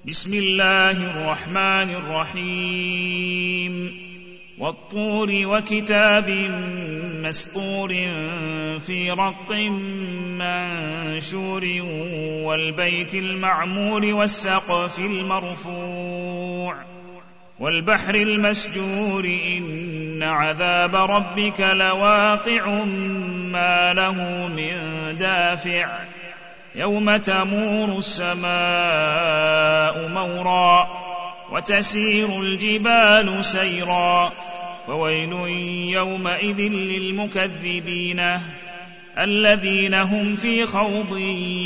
بسم الله الرحمن الرحيم والطور وكتاب مسطور في رق منشور والبيت المعمور والسقف المرفوع والبحر المسجور إن عذاب ربك لواقع ما له من دافع يوم تمور السماء مورا وتسير الجبال سيرا فويل يومئذ للمكذبين الذين هم في خوض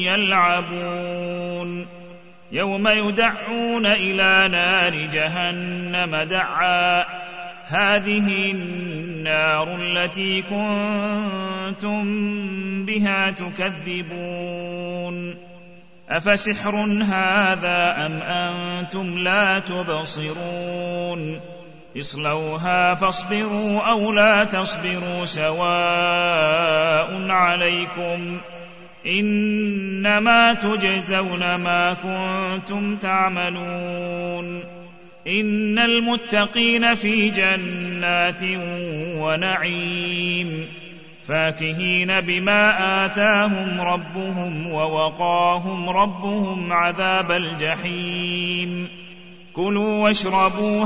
يلعبون يوم يدعون إلى نار جهنم دعا هذه النار التي كنتم بها تكذبون أفسحر هذا أم أنتم لا تبصرون اصلوها فاصبروا أو لا تصبروا سواء عليكم إنما تجزون ما كنتم تعملون إن المتقين في جنات ونعيم فاكهين بما آتاهم ربهم ووقاهم ربهم عذاب الجحيم كلوا واشربوا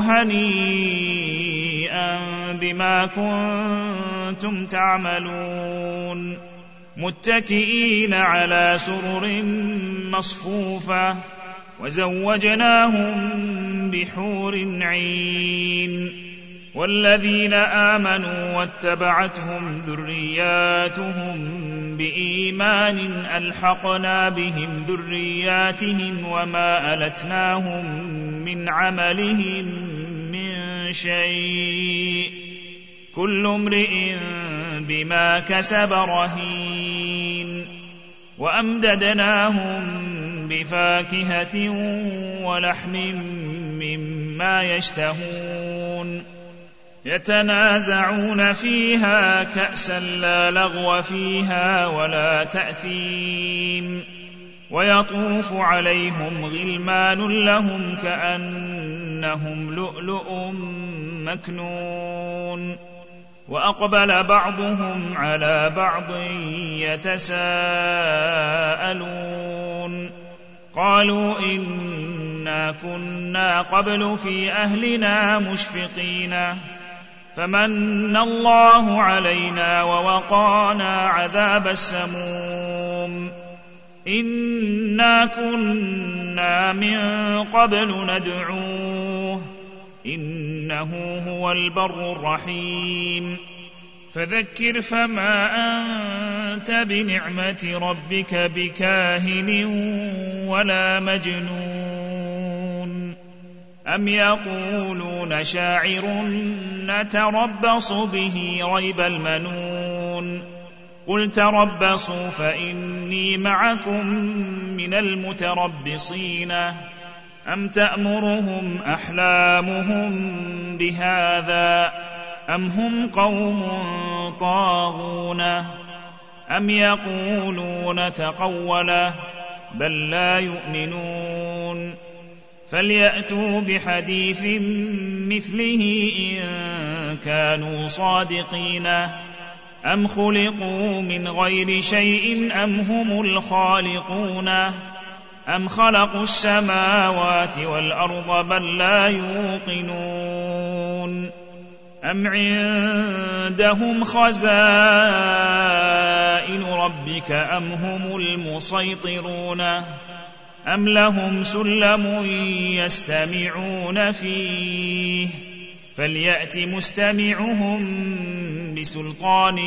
هنيئا بما كنتم تعملون متكئين على سرر مصفوفة وزوجناهم بحور عين والذين آمنوا واتبعتهم ذرياتهم بإيمان ألحقنا بهم ذرياتهم وما ألتناهم من عملهم من شيء كل امرئ بما كسب رهين وأمددناهم بفاكهة ولحم مما يشتهون يتنازعون فيها كأسا لا لغو فيها ولا تأثيم ويطوف عليهم غلمان لهم كأنهم لؤلؤ مكنون وأقبل بعضهم على بعض يتساءلون قالوا إنا كنا قبل في أهلنا مشفقين فمن الله علينا ووقانا عذاب السموم إنا كنا من قبل ندعوه إنه هو البر الرحيم فذكر فما أنت بنعمة ربك بكاهن ولا مجنون أم يقولون شاعر نتربص به ريب المنون قل تربصوا فإني معكم من المتربصين أم تأمرهم أحلامهم بهذا أم هم قوم طاغون أم يقولون تقوله بل لا يؤمنون فليأتوا بحديث مثله إن كانوا صادقين أم خلقوا من غير شيء أم هم الخالقون أم خلقوا السماوات والأرض بل لا يوقنون أم عندهم خزائن ربك أم هم المسيطرون أم لهم سلم يستمعون فيه فليأت مستمعهم بسلطان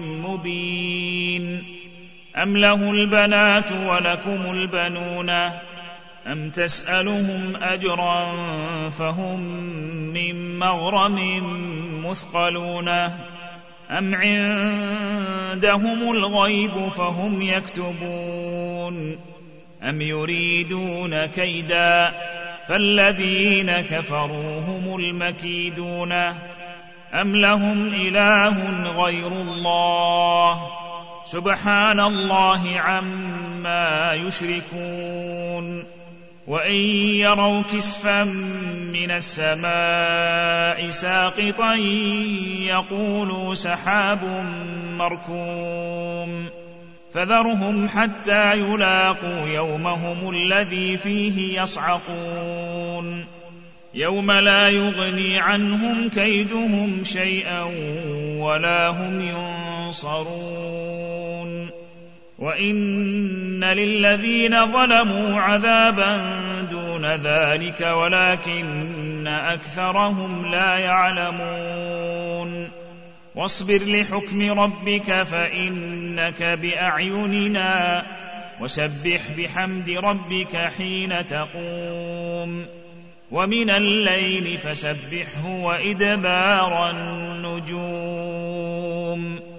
مبين أم له البنات ولكم البنون أم تسألهم أجرا فهم من مغرم مثقلون أم عندهم الغيب فهم يكتبون أم يريدون كيدا فالذين كفروا هم المكيدون أم لهم إله غير الله سبحان الله عما يشركون وإن يروا كسفا من السماء ساقطا يقولوا سحاب مركوم فذرهم حتى يلاقوا يومهم الذي فيه يصعقون يوم لا يغني عنهم كيدهم شيئا ولا هم ينصرون وإن للذين ظلموا عذابا دون ذلك ولكن أكثرهم لا يعلمون واصبر لحكم ربك فإنك بأعيننا وسبح بحمد ربك حين تقوم ومن الليل فسبحه وإدبار النجوم